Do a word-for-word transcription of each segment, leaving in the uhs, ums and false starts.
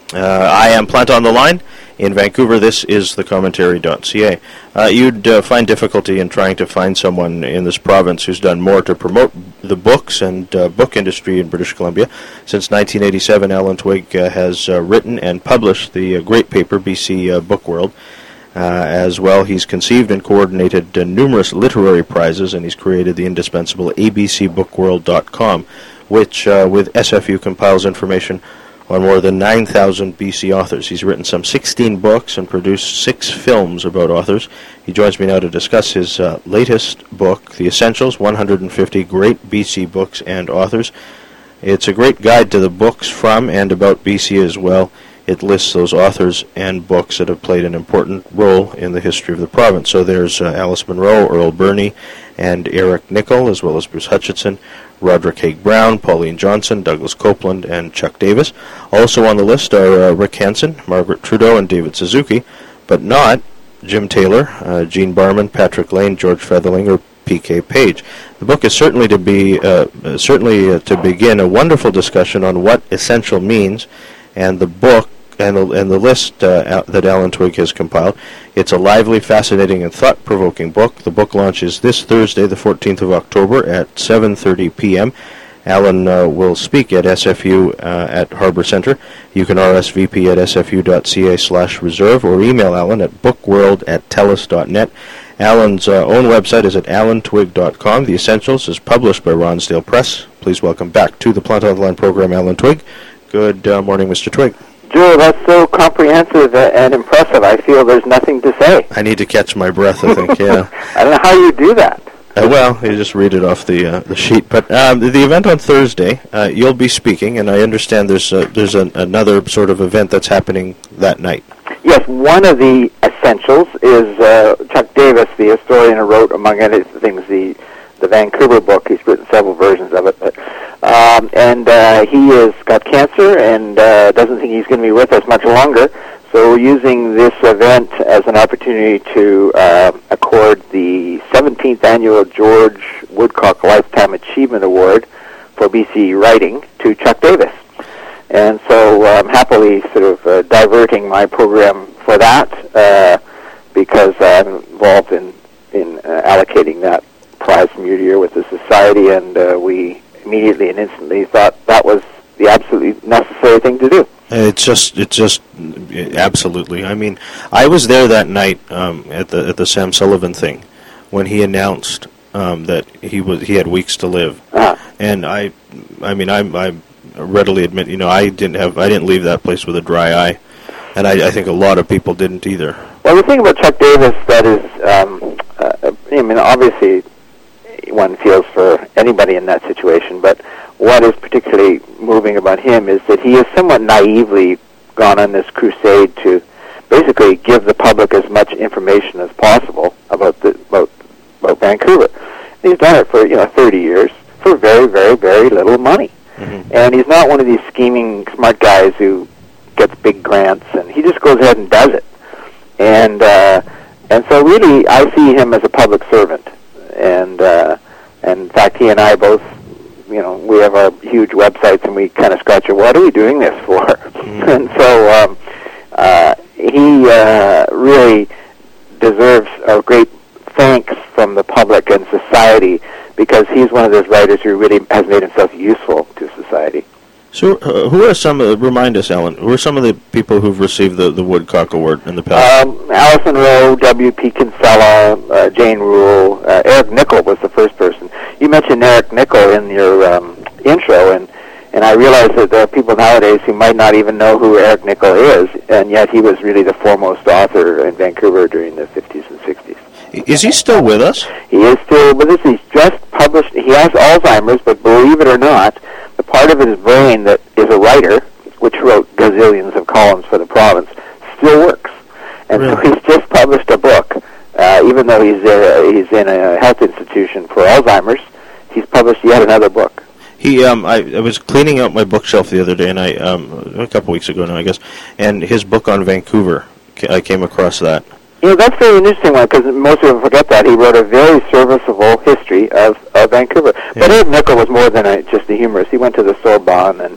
Uh, I am Plant on the Line. In Vancouver, this is the commentary dot c a. Uh, you'd uh, find difficulty in trying to find someone in this province who's done more to promote the books and uh, book industry in British Columbia. Since nineteen eighty-seven, Alan Twigg uh, has uh, written and published the uh, great paper, B C uh, Book World. Uh, as well, he's conceived and coordinated uh, numerous literary prizes, and he's created the indispensable a b c book world dot com, which, uh, with S F U, compiles information on more than nine thousand B C authors. He's written some sixteen books and produced six films about authors. He joins me now to discuss his uh, latest book, The Essentials, one hundred fifty Great B C Books and Authors. It's a great guide to the books from and about B C as well. It lists those authors and books that have played an important role in the history of the province. So there's uh, Alice Munro, Earl Birney, and Eric Nichol, as well as Bruce Hutchinson, Roderick Haig Brown, Pauline Johnson, Douglas Copeland, and Chuck Davis. Also on the list are uh, Rick Hansen, Margaret Trudeau, and David Suzuki, but not Jim Taylor, uh, Gene Barman, Patrick Lane, George Featherling, or P K Page. The book is certainly to be uh, certainly uh, to begin a wonderful discussion on what essential means, and the book and the, and the list uh, that Alan Twigg has compiled. It's a lively, fascinating, and thought-provoking book. The book launches this Thursday, the fourteenth of October, at seven thirty p.m. Alan uh, will speak at S F U uh, at Harbour Centre. You can R S V P at s f u dot c a slash reserve or email Alan at bookworld at telus dot net. Alan's uh, own website is at alan twigg dot com. The Essentials is published by Ronsdale Press. Please welcome back to the Plant on the Line program, Alan Twigg. Good uh, morning, Mister Twigg. Joe, that's so comprehensive and impressive. I feel there's nothing to say. I need to catch my breath, I think, yeah. I don't know how you do that. Uh, well, you just read it off the uh, the sheet. But um, the, the event on Thursday, uh, you'll be speaking, and I understand there's uh, there's an, another sort of event that's happening that night. Yes, one of the essentials is uh, Chuck Davis, the historian who wrote, among other things, the the Vancouver book. He's written several versions of it. But, um, and uh, he has got cancer and uh, doesn't think he's going to be with us much longer. So we're using this event as an opportunity to uh, accord the seventeenth Annual George Woodcock Lifetime Achievement Award for B C writing to Chuck Davis. And so I'm happily sort of uh, diverting my program for that uh, because I'm involved in, in uh, allocating that prize from year to year with the Society, and uh, we immediately and instantly thought that was the absolutely necessary thing to do. It's just, it's just, absolutely. I mean, I was there that night um, at the at the Sam Sullivan thing when he announced um, that he was he had weeks to live, uh-huh. and I, I mean, I, I readily admit, you know, I didn't have, I didn't leave that place with a dry eye, and I, I think a lot of people didn't either. Well, the thing about Chuck Davis that is, um, uh, I mean, obviously, one feels for anybody in that situation, but what is particularly moving about him is that he has somewhat naively gone on this crusade to basically give the public as much information as possible about the about, about Vancouver. And he's done it for you know thirty years for very, very, very little money. Mm-hmm. And he's not one of these scheming, smart guys who gets big grants, and he just goes ahead and does it. And uh, and so really, I see him as a public servant. And, uh, and in fact, he and I both, you know, we have our huge websites, and we kind of scratch our, what are we doing this for? Mm-hmm. And so um, uh, he uh, really deserves a great thanks from the public and society, because he's one of those writers who really has made himself useful to society. So uh, who are some, uh, remind us, Alan, who are some of the people who've received the, the Woodcock Award in the past? Um, Alice Munro, W P Kinsella, uh, Jane Rule, uh, Eric Nichol was the first person. You mentioned Eric Nichol in your um, intro, and, and I realize that there are people nowadays who might not even know who Eric Nichol is, and yet he was really the foremost author in Vancouver during the fifties and sixties. Is he still with us? He is still with us. He's just published, he has Alzheimer's, but believe it or not, the part of his brain that is a writer, which wrote gazillions of columns for the province, still works. And really? So he's just published a book, uh, even though he's uh, he's in a health institution for Alzheimer's, he's published yet another book. He, um, I, I was cleaning out my bookshelf the other day, and I, um, a couple weeks ago now, I guess, and his book on Vancouver, I came across that. You know, that's very interesting one, because most people forget that. He wrote a very serviceable history of, of Vancouver. Yeah. But Eric Nichol was more than a, just a humorist. He went to the Sorbonne, and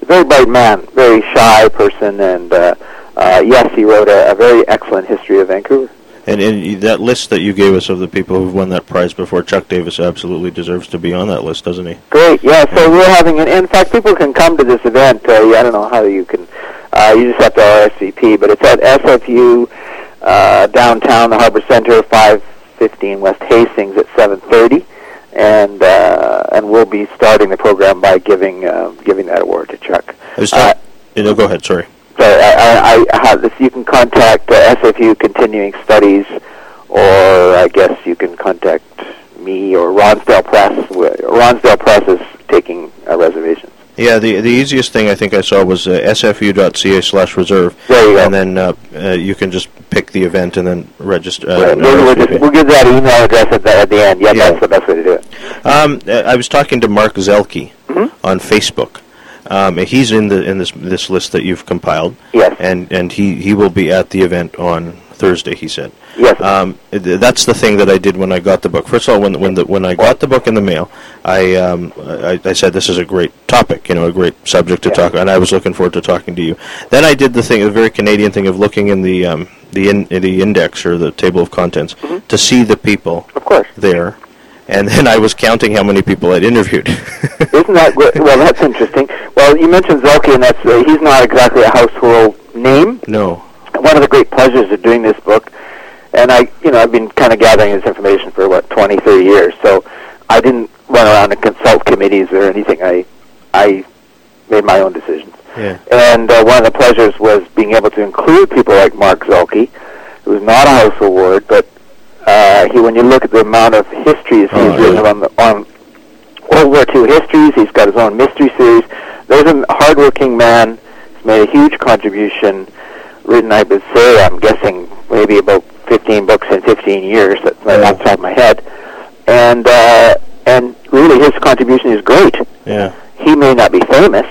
a very bright man, very shy person, and uh, uh, yes, he wrote a, a very excellent history of Vancouver. And, and that list that you gave us of the people who've won that prize before, Chuck Davis absolutely deserves to be on that list, doesn't he? Great, yeah. So we're having, an, in fact, people can come to this event. Uh, I don't know how you can. Uh, you just have to R S V P, but it's at S F U uh, downtown, the Harbor Center, five fifteen West Hastings at seven thirty, and uh, and we'll be starting the program by giving uh, giving that award to Chuck. Uh, no, go ahead. Sorry. So I, I, I have this. You can contact uh, S F U Continuing Studies, or I guess you can contact me or Ronsdale Press. Ronsdale Press is taking uh, reservations. Yeah, the the easiest thing I think I saw was uh, sfu.ca slash reserve. There you go. And then uh, uh, you can just pick the event and then register. Uh, right. we'll, we'll, just, we'll give that email address at the, at the end. Yeah, yeah, that's the best way to do it. Um, I was talking to Mark Zelke mm-hmm. on Facebook. Um, he's in the in this this list that you've compiled. Yes. And and he, he will be at the event on Thursday, he said. Yes. Um, that's the thing that I did when I got the book. First of all, when when the, when I got the book in the mail, I, um, I I said this is a great topic, you know, a great subject to yeah. talk, and I was looking forward to talking to you. Then I did the thing, the very Canadian thing of looking in the um, the in, in the index or the table of contents mm-hmm. to see the people of course. there. And then I was counting how many people I'd interviewed. Isn't that good? Well, that's interesting. Well, you mentioned Zelke, and that's uh, he's not exactly a household name. No. One of the great pleasures of doing this book, and I, you know, I've been kind of gathering this information for what twenty, thirty years. So I didn't run around and consult committees or anything. I, I made my own decisions. Yeah. And uh, one of the pleasures was being able to include people like Mark Zelke, who's not a House Award, but Uh, he, when you look at the amount of histories he's oh, written really? on, the, on World War Two histories, he's got his own mystery series. There's a hardworking man. He's made a huge contribution. Written, I would say, I'm guessing maybe about fifteen books in fifteen years. That's right off the top of my head. And uh, and really, his contribution is great. Yeah. He may not be famous,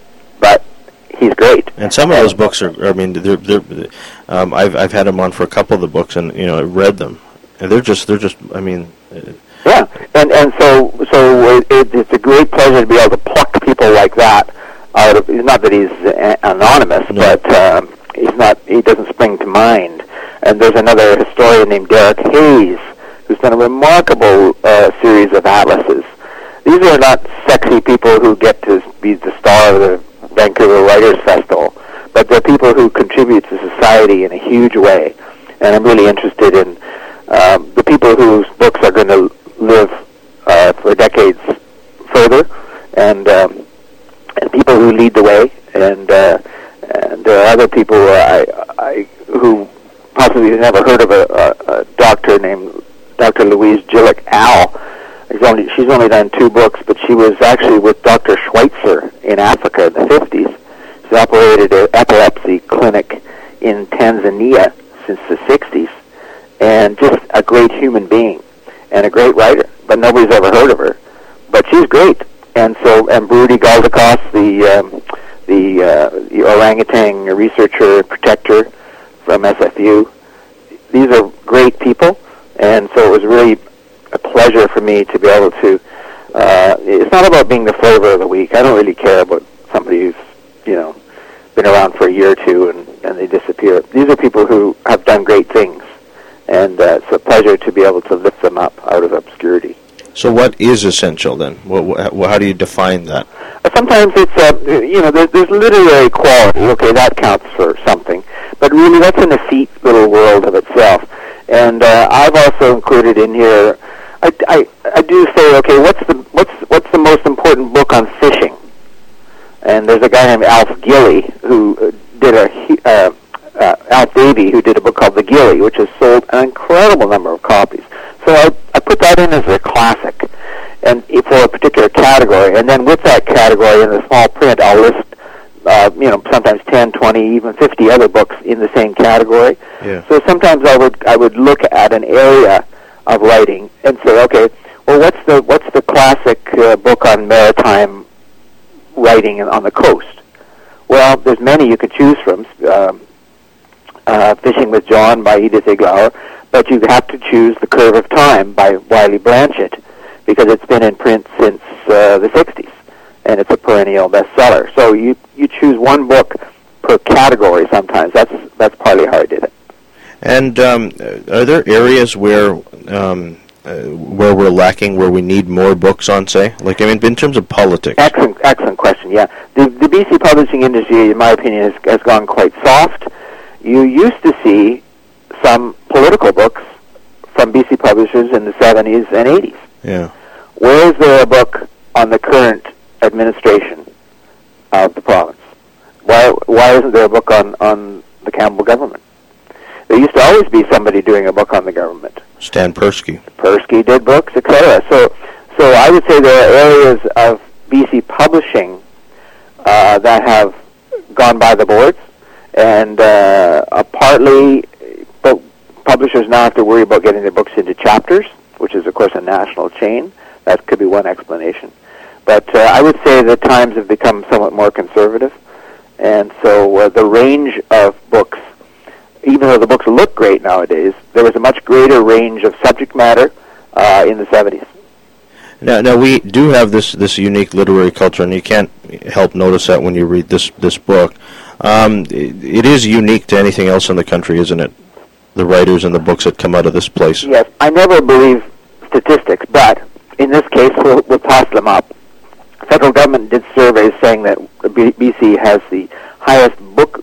but he's great. And some of those books are, I mean, they're, they're, um, I've I've had him on for a couple of the books, and you know, I read them, and they're just they're just, I mean. Uh, yeah, and and so so it, it's a great pleasure to be able to pluck people like that out of. Not that he's a- anonymous, no. but um, he's not. He doesn't spring to mind. And there's another historian named Derek Hayes who's done a remarkable uh, series of atlases. These are not sexy people who get to be the star of the Vancouver Writers Festival, but they're people who contribute to society in a huge way. And I'm really interested in um, the people whose books are going to live uh, for decades further, and um, and people who lead the way. And uh, and there are other people I, I, who possibly have never heard of a, a, a doctor named Doctor Louise Gillick Al. She's only, she's only done two books, but she was actually with Doctor Schweitzer in Africa in the fifties. She's operated an epilepsy clinic in Tanzania since the sixties, and just a great human being and a great writer. But nobody's ever heard of her. But she's great. And so, and Broody Galdakos, the um, the, uh, the orangutan researcher and protector from S F U. These are great people, and so it was really a pleasure for me to be able to. Uh, it's not about being the flavor of the week. I don't really care about somebody who's, you know, been around for a year or two and, and they disappear. These are people who have done great things, and uh, it's a pleasure to be able to lift them up out of obscurity. So what is essential then? What, what, how do you define that? Sometimes it's, uh, you know, there's, there's literary quality. Okay, that counts for something. But really, that's an effete little world of itself. And uh, I've also included in here, I, I, I do say, okay, what's the what's what's the most important book on fishing? And there's a guy named Alf Gilly who did a, uh, uh, Alf Davey, who did a book called The Gilly, which has sold an incredible number of copies. So I, I put that in as a classic, and for a particular category. And then with that category in the small print, I'll list, uh, you know, sometimes ten, twenty, even fifty other books in the same category. Yeah. So sometimes I would I would look at an area of writing and say, okay, well, what's the what's the classic uh, book on maritime writing on the coast? Well, there's many you could choose from. Um, uh, Fishing with John by Edith Iglauer, but you have to choose The Curve of Time by Wiley Blanchett, because it's been in print since uh, the sixties. and it's a perennial bestseller. So you you choose one book per category sometimes. That's that's partly how I did it. And um, are there areas where um, uh, where we're lacking, where we need more books on, say? Like, I mean, in terms of politics. Excellent, excellent question, yeah. The, the B C publishing industry, in my opinion, has, has gone quite soft. You used to see some political books from B C publishers in the seventies and eighties. Yeah. Where is there a book on the current administration of the province? Why why isn't there a book on, on the Campbell government? There used to always be somebody doing a book on the government. Stan Persky. Persky did books, et cetera. So, so I would say there are areas of B C publishing uh, that have gone by the boards, and uh, uh, partly, but publishers now have to worry about getting their books into Chapters, which is, of course, a national chain. That could be one explanation. But uh, I would say that times have become somewhat more conservative, and so uh, the range of books, even though the books look great nowadays, there was a much greater range of subject matter uh, in the seventies. Now, now we do have this, this unique literary culture, and you can't help notice that when you read this this book. Um, it, it is unique to anything else in the country, isn't it? The writers and the books that come out of this place. Yes, I never believe statistics, but in this case, we'll, we'll toss them up. Federal government did surveys saying that B- BC has the highest book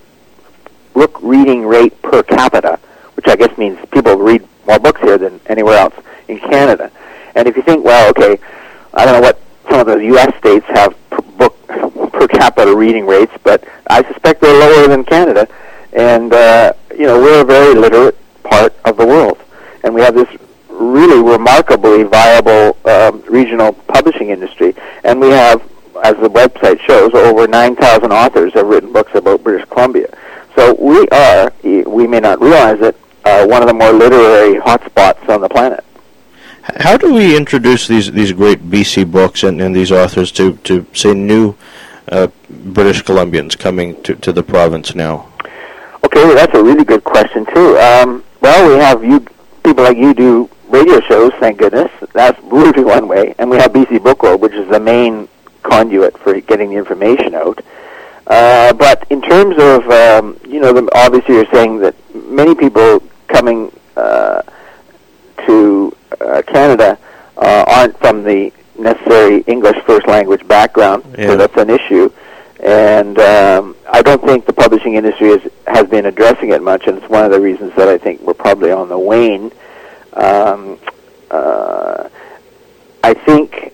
book reading rate per capita, which I guess means people read more books here than anywhere else in Canada. And if you think, well, okay, I don't know what some of the U S states have per book per capita reading rates, but I suspect they're lower than Canada. And uh, you know, we're a very literate part of the world, and we have this really remarkably viable um, regional publishing industry. And we have, as the website shows, over nine thousand authors have written books about British Columbia. So we are, we may not realize it, uh, one of the more literary hotspots on the planet. How do we introduce these these great B C books and, and these authors to, to say, new uh, British Columbians coming to, to the province now? Okay, well, that's a really good question, too. Um, well, we have you people like you do radio shows, thank goodness. That's really one way. And we have B C Book World, which is the main conduit for getting the information out. Uh, but in terms of, um, you know, the, obviously you're saying that many people coming uh, to uh, Canada uh, aren't from the necessary English first language background, yeah. So that's an issue. And um, I don't think the publishing industry is, has been addressing it much, and it's one of the reasons that I think we're probably on the wane. Um, uh, I think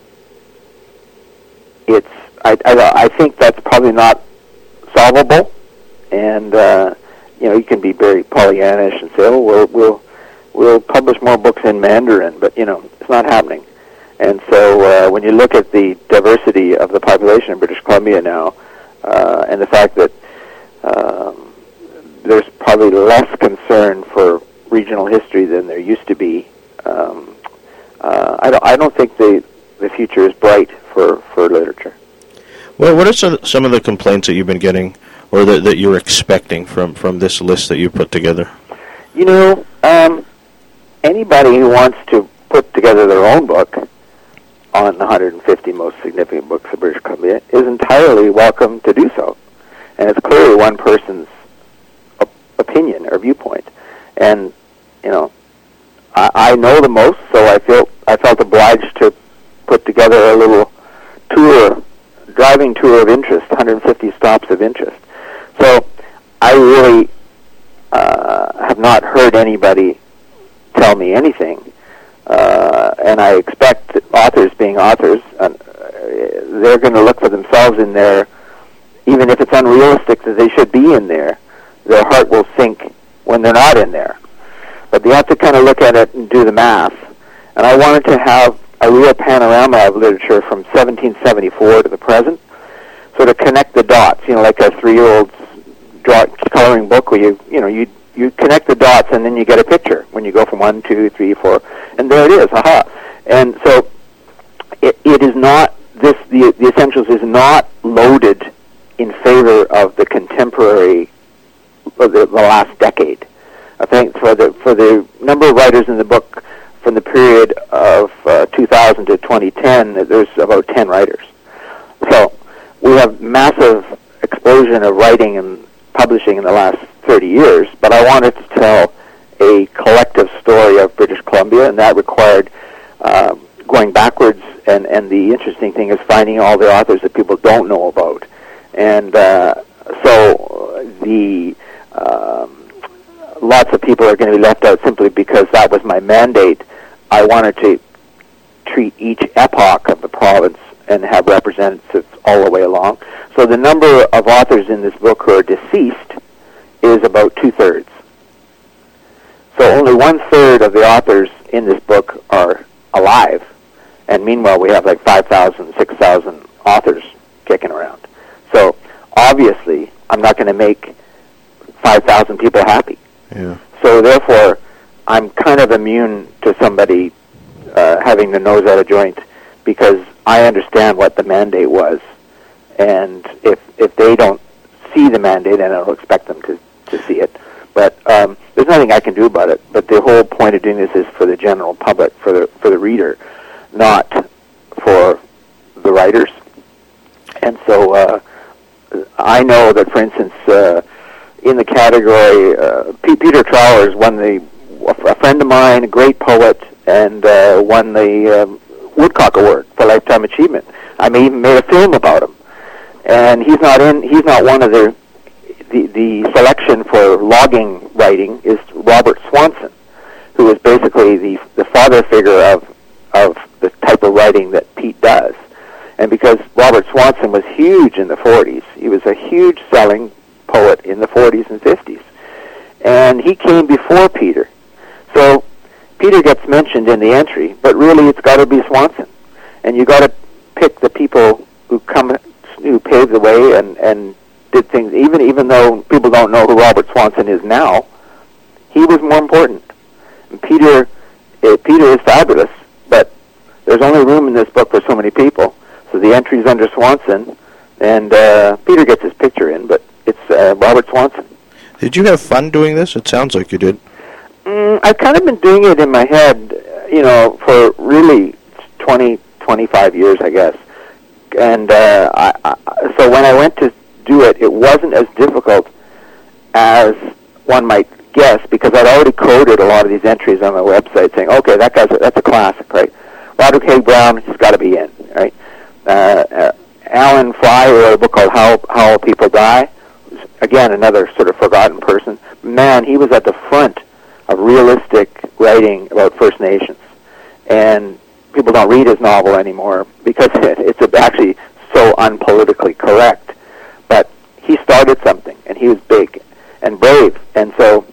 it's, I, I, I think that's probably not solvable, and uh, you know, you can be very Pollyannish and say, "Oh, we'll we'll we'll publish more books in Mandarin," but you know, it's not happening. And so, uh, when you look at the diversity of the population in British Columbia now, uh, and the fact that um, there's probably less concern for regional history than there used to be, um, uh, I don't I don't think the the future is bright for for literature. Well, what are some, some of the complaints that you've been getting, or that, that you're expecting from, from this list that you put together? You know, um, anybody who wants to put together their own book on the one hundred fifty most significant books of British Columbia is entirely welcome to do so. And it's clearly one person's op- opinion or viewpoint. And, you know, I, I know the most, so I feel I felt obliged to put together a little tour, driving tour of interest, one hundred fifty stops of interest. So I really uh, have not heard anybody tell me anything, uh, and I expect that authors being authors, uh, they're going to look for themselves in there, even if it's unrealistic that they should be in there. Their heart will sink when they're not in there. But they have to kind of look at it and do the math. And I wanted to have a real panorama of literature from seventeen seventy-four to the present, sort of connect the dots, you know, like a three-year-old's draw, coloring book where you, you know, you you connect the dots and then you get a picture when you go from one, two, three, four, and there it is, aha. And so it, it is not, this, the, the Essentials is not loaded in favor of the contemporary, of the, the last decade. I think for the for the number of writers in the book from the period of uh, two thousand to twenty ten, there's about ten writers. so we have massive explosion of writing and publishing in the last thirty years, but I wanted to tell a collective story of British Columbia, and that required uh, going backwards, and, and the interesting thing is finding all the authors that people don't know about. And uh, so the um, lots of people are going to be left out simply because that was my mandate. I wanted to treat each epoch of the province and have representatives all the way along. So the number of authors in this book who are deceased is about two-thirds. So only one-third of the authors in this book are alive. And meanwhile, we have like five thousand, six thousand authors kicking around. So obviously, I'm not going to make five thousand people happy. Yeah. So therefore, I'm kind of immune to somebody uh, having the nose out of joint, because I understand what the mandate was. And if if they don't see the mandate, and I don't expect them to, to see it, but um, there's nothing I can do about it. But the whole point of doing this is for the general public, for the for the reader, not for the writers. And so uh, I know that, for instance, uh, in the category, uh, P- Peter Travers won the, a friend of mine, a great poet, and uh, won the um, Woodcock Award for Lifetime Achievement. I mean, even made a film about him. And he's not in. He's not one of the the, the selection for logging writing is Robert Swanson, who is basically the the father figure of of the type of writing that Pete does. And because Robert Swanson was huge in the forties, he was a huge selling poet in the forties and fifties, and he came before Peter. So Peter gets mentioned in the entry, but really it's got to be Swanson, and you got to pick the people who come. Who paved the way and, and did things, even even though people don't know who Robert Swanson is now, he was more important. And Peter, uh, Peter is fabulous, but there's only room in this book for so many people. So the entry's under Swanson, and uh, Peter gets his picture in, but it's uh, Robert Swanson. Did you have fun doing this? It sounds like you did. Mm, I've kind of been doing it in my head, you know, for really twenty, twenty-five years, I guess. And uh, I, I, so when I went to do it, it wasn't as difficult as one might guess, because I'd already coded a lot of these entries on my website saying, okay, that guy's a, that's a classic, right? Roderick Hay Brown has got to be in, right? Uh, uh, Alan Fry wrote a book called How, How People Die. Again, another sort of forgotten person. Man, he was at the front of realistic writing about First Nations. And people don't read his novel anymore because it, it's actually so unpolitically correct. But he started something, and he was big and brave. And so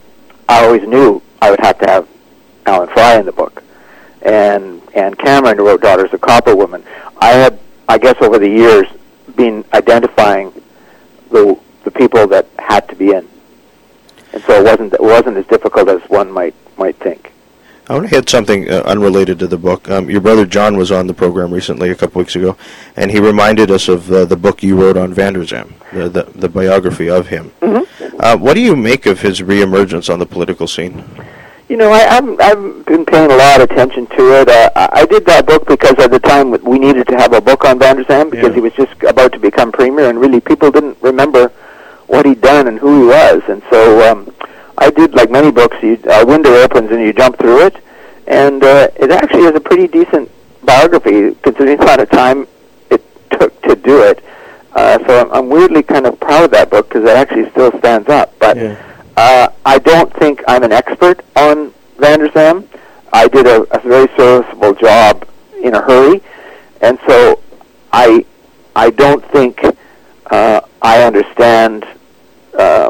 I always knew I would have to have Alan Fry in the book. And and Cameron, who wrote Daughters of Copper Woman. I had, I guess, over the years, been identifying the the people that had to be in. And so it wasn't it wasn't as difficult as one might might think. I want to hit something uh, unrelated to the book. Um, your brother John was on the program recently, a couple weeks ago, and he reminded us of uh, the book you wrote on Vander Zalm, the, the, the biography of him. Mm-hmm. Uh, what do you make of his reemergence on the political scene? You know, I, I've, I've been paying a lot of attention to it. Uh, I did that book because at the time we needed to have a book on Vander Zalm, because yeah. he was just about to become premier, and really people didn't remember what he'd done and who he was. And so um, I did, like many books, you, a window opens and you jump through it. And uh, it actually is a pretty decent biography, considering the amount of time it took to do it. Uh, so I'm, I'm weirdly kind of proud of that book, because it actually still stands up. But yeah. uh, I don't think I'm an expert on Vander Zalm. I did a, a very serviceable job in a hurry, and so I I don't think uh, I understand uh,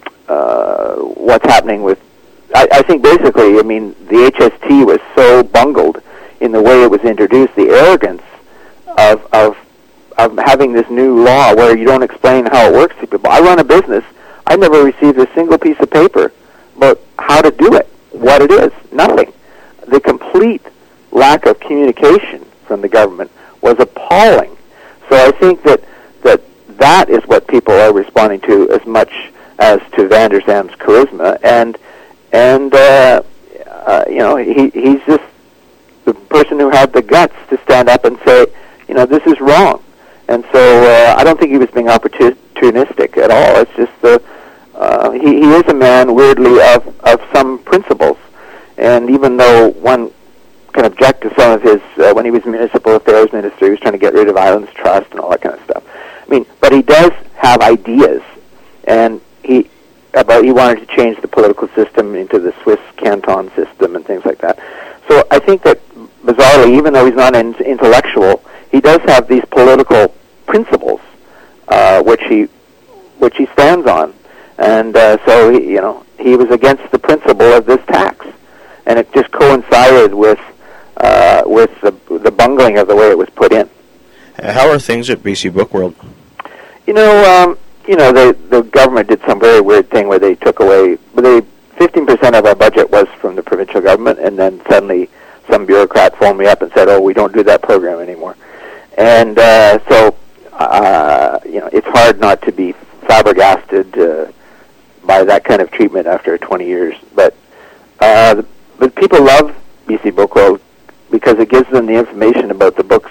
uh, what's happening with. I, I think basically, I mean, the H S T was so bungled in the way it was introduced, the arrogance of of of having this new law where you don't explain how it works to people. I run a business. I never received a single piece of paper about how to do it, what it is, nothing. The complete lack of communication from the government was appalling. So I think that that that is what people are responding to as much as to Vander Zalm's charisma. And And, uh, uh, you know, he, he's just the person who had the guts to stand up and say, you know, this is wrong. And so uh, I don't think he was being opportunistic at all. It's just the uh, he, he is a man, weirdly, of, of some principles. And even though one can object to some of his, uh, when he was municipal affairs minister, he was trying to get rid of Islands Trust and all that kind of stuff. I mean, but he does have ideas, and he about he wanted to change the political system into the Swiss canton system and things like that. So I think that, bizarrely, even though he's not an intellectual, he does have these political principles, uh, which he which he stands on, and uh, so he, you know he was against the principle of this tax, and it just coincided with uh, with the the bungling of the way it was put in. How are things at B C Book World? You know, um, you know, the the government did some very weird thing where they took away. They fifteen percent of our budget was from the provincial government, and then suddenly some bureaucrat phoned me up and said, "Oh, we don't do that program anymore." And uh, so, uh, you know, it's hard not to be flabbergasted uh, by that kind of treatment after twenty years. But uh, but people love B C Book World because it gives them the information about the books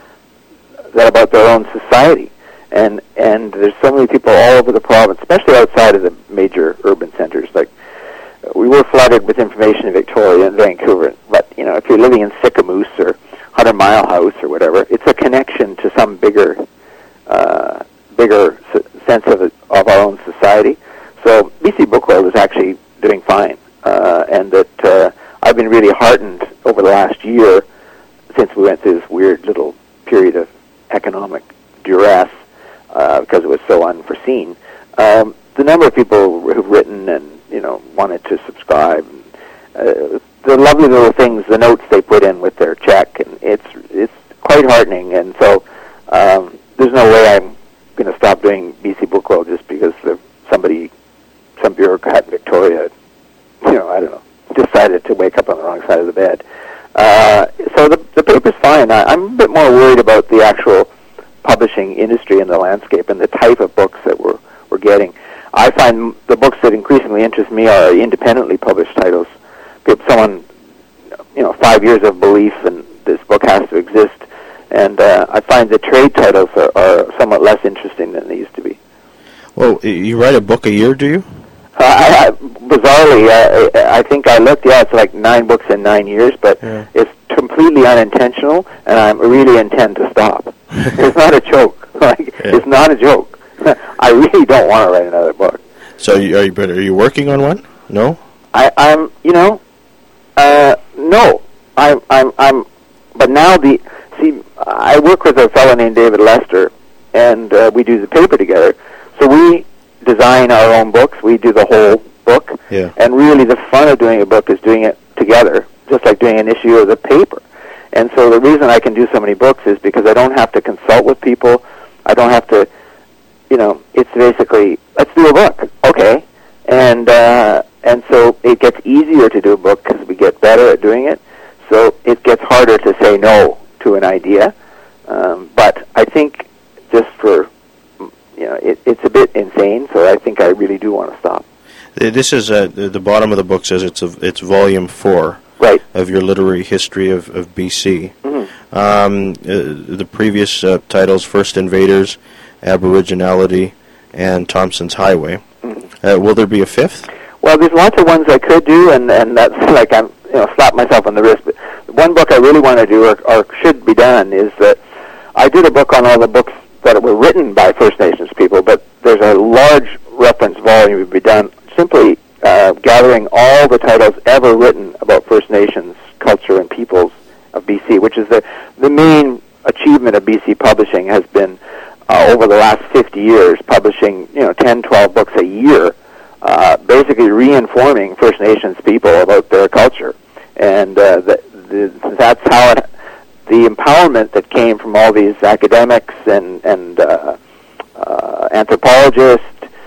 that about their own society. And and there's so many people all over the province, especially outside of the major urban centers. Like, we were flooded with information in Victoria and Vancouver, but, you know, if you're living in Sicamous or Hundred Mile House or whatever, it's a connection to some bigger, uh, bigger s- sense of it, of our own society. So B C Book World is actually doing fine, uh, and that uh, I've been really heartened over the last year, since we went through this weird little period of economic duress, uh, because it was so unforeseen. Um, the number of people who've written and, you know, wanted to subscribe, uh, the lovely little things, the notes they put in with their check, and it's it's quite heartening. And so um, there's no way I'm going to stop doing B C Book World just because of somebody, some bureaucrat in Victoria, you know, I don't know, decided to wake up on the wrong side of the bed. Uh, so the, the paper's fine. I, I'm a bit more worried about the actual publishing industry and the landscape and the type of books that we're we're getting. I find the books that increasingly interest me are independently published titles. If someone, you know, five years of belief and this book has to exist, and uh, I find the trade titles are, are somewhat less interesting than they used to be. Well, you write a book a year, do you? Uh, I, I, bizarrely, uh, I, I think I looked, yeah, it's like nine books in nine years, but yeah. It's completely unintentional, and I really intend to stop. It's not a joke. Like, yeah. It's not a joke. I really don't want to write another book. So are you, are you, but are you working on one? No? I, I'm, you know, uh, no. I'm, I'm, I'm, but now the, see, I work with a fellow named David Lester, and uh, we do the paper together. So we design our own books. We do the whole book. Yeah. And really the fun of doing a book is doing it together, just like doing an issue of the paper. And so the reason I can do so many books is because I don't have to consult with people. I don't have to, you know, it's basically, let's do a book. Okay. And uh, and so it gets easier to do a book because we get better at doing it. So it gets harder to say no to an idea. Um, but I think just for, you know, it, it's a bit insane, so I think I really do want to stop. This is, uh, the, the bottom of the book says it's a, it's volume four. Right. Of your literary history of, of B C. Mm-hmm. Um, uh, the previous uh, titles, First Invaders, Aboriginality, and Thompson's Highway. Mm-hmm. Uh, will there be a fifth? Well, there's lots of ones I could do, and, and that's like I'm, you know, slap myself on the wrist. But one book I really want to do, or, or should be done, is that I did a book on all the books that were written by First Nations people, but there's a large reference volume to be done simply uh, gathering all the titles ever written about First Nations culture and peoples of B C, which is the the main achievement of B C publishing has been uh, over the last fifty years, publishing, you know, ten, twelve books a year, uh, basically reinforming First Nations people about their culture. And uh, the, the, that's how it, the empowerment that came from all these academics and, and uh, uh, anthropologists,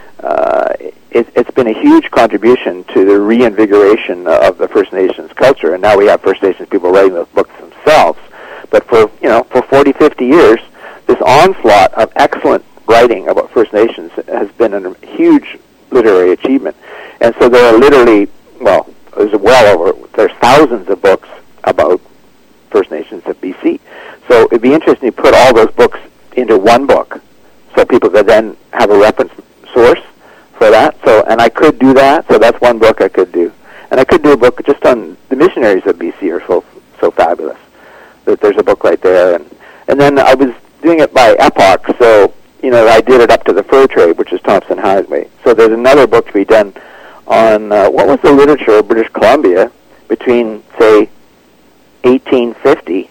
uh, it, it's been a huge contribution to the reinvigoration of the First Nations culture. And now we have First Nations people writing those books themselves. But for, you know, for forty, fifty years, this onslaught of excellent writing about First Nations has been a huge literary achievement. And so there are literally, well, there's well over, there's thousands of books about First Nations of B C. So it'd be interesting to put all those books into one book, so people could then have a reference source for that. So, and I could do that. So that's one book I could do, and I could do a book just on the missionaries of B C are so so fabulous. That there's a book right there, and and then I was doing it by epoch. So you know, I did it up to the fur trade, which is Thompson Highway. So there's another book to be done on uh, what was the literature of British Columbia between, say, eighteen fifty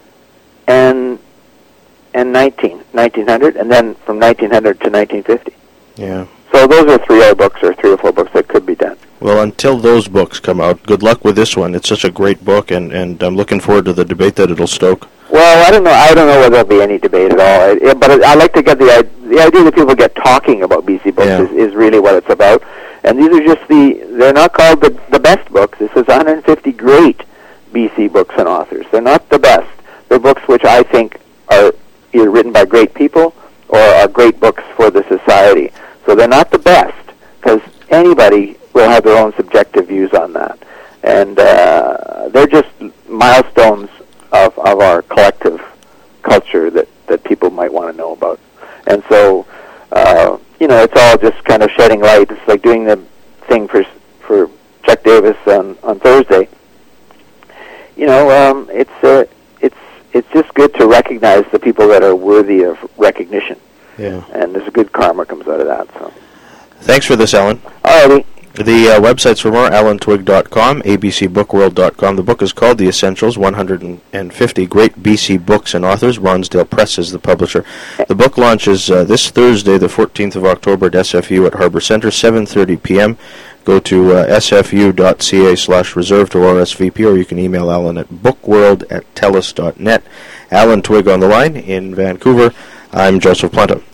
and and nineteen, nineteen hundred, and then from nineteen hundred to nineteen fifty. Yeah. So those are three other books, or three or four books that could be done. Well, until those books come out, good luck with this one. It's such a great book, and, and I'm looking forward to the debate that it'll stoke. Well, I don't know. I don't know whether there'll be any debate at all. I, it, but I, I like to get the the idea that people get talking about B C books Yeah. is, is really what it's about. And these are just the they're not called the the best books. This is one hundred fifty great B C books and authors. They're not the best. They're books which I think are either written by great people or are great books for the society. So they're not the best, because anybody will have their own subjective views on that. And uh, they're just milestones of, of our collective culture that, that people might want to know about. And so, uh, you know, it's all just kind of shedding light. It's like doing the thing for for Chuck Davis on, on Thursday. You know, um, it's uh, it's it's just good to recognize the people that are worthy of recognition. Yeah. And there's a good karma comes out of that. So. Thanks for this, Alan. Alrighty. The uh, websites for more, alan twig dot com, a b c book world dot com. The book is called The Essentials, one hundred fifty Great B C Books and Authors. Ronsdale Press is the publisher. The book launches uh, this Thursday, the fourteenth of October, at S F U at Harbor Center, seven thirty p.m. Go to uh, s f u dot c a slash reserve to R S V P, or you can email Alan at bookworld at telus dot net. Alan Twig on the line in Vancouver. I'm Joseph Planta.